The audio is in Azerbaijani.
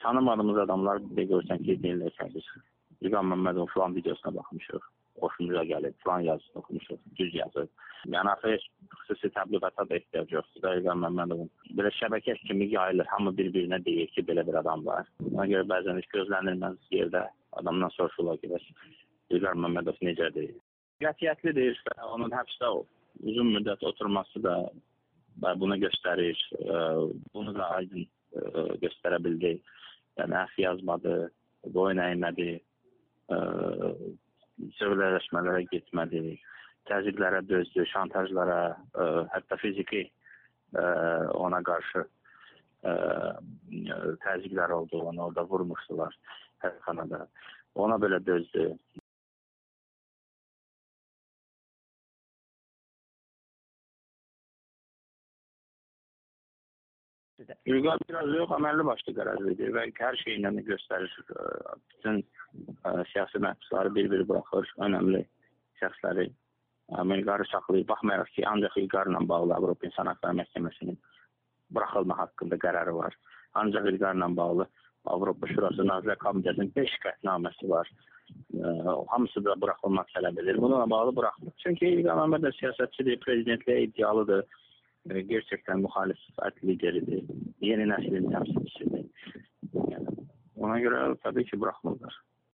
tanımadığımız adamlar bir də görsən ki, deyirlər ki, İlqar Məmmədov falan videosuna baxmışıq. Xoşumuza gəlib, falan yazısını oxumuşuq, düz yazıb. Yəni, artıq xüsusi təbliğata da ehtiyac yoxdur da İlqar Məmmədovun. Belə şəbəkə kimi yayılır, hamı bir-birinə deyir ki, belə bir adam var. Ona görə bəzən heç gözlənilməz yerdə adamdan soruşurlar ki, İlqar Məmmədov necədir? Qətiyyətlidir və onun həbsdə uzun müddət oturması da bunu göstərir. Bunu da aydın göstərə bildi. Yəni, əf yazmadı, boyun əymədi, sövləşmələrə getmədi, təzyiqlərə dözdü, şantajlara, hətta fiziki ona qarşı təzyiqlər oldu, onu orada vurmuşdular həbsxanada. Ona belə dözdü. İlqar biraz yox, əməlli başlı qərarlıdır və hər şeylə göstərir. Bütün siyasi məhbusları bir-biri buraxır, önəmli şəxsləri. İlqarı saxlayır. Baxmayaraq ki, ancaq İlqarla bağlı Avropa İnsan Hakları Məhkəməsinin buraxılma haqqında qərarı var. Ancaq İlqarla bağlı Avropa Şurası Nazirlər Komitəsinin 5 qətnaməsi var. Hamısı da buraxılmaq tələb edir. Bununla bağlı buraxılır. Çünki İlqar Məmmədov siyasətçidir, prezidentliyə iddialıdır. Gerçekten muhalefet lideridir. Yeni neslin temsilcisidir. Yani ona göre tabii ki bırakmalılar.